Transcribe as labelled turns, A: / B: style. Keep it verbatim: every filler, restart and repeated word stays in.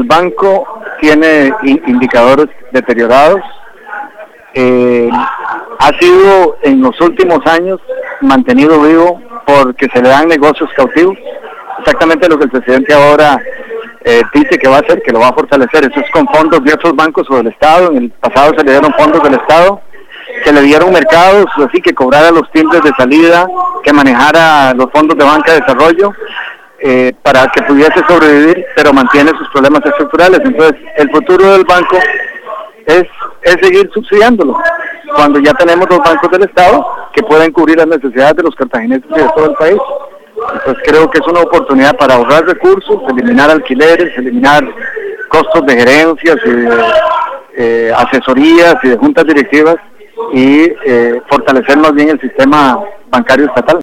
A: banco tiene in- indicadores deteriorados. Eh, ha sido en los últimos años mantenido vivo porque se le dan negocios cautivos, exactamente lo que el presidente ahora eh, dice que va a hacer, que lo va a fortalecer. Eso es con fondos de otros bancos o del Estado. En el pasado se le dieron fondos del Estado, se le dieron mercados, así que cobrara los timbres de salida, que manejara los fondos de banca de desarrollo, eh, para que pudiese sobrevivir, pero mantiene sus problemas estructurales. Entonces, el futuro del banco es, es seguir subsidiándolo, cuando ya tenemos los bancos del Estado que pueden cubrir las necesidades de los cartagineses y de todo el país. Entonces creo que es una oportunidad para ahorrar recursos, eliminar alquileres, eliminar costos de gerencias y de eh, asesorías y de juntas directivas, y eh, fortalecer más bien el sistema bancario estatal.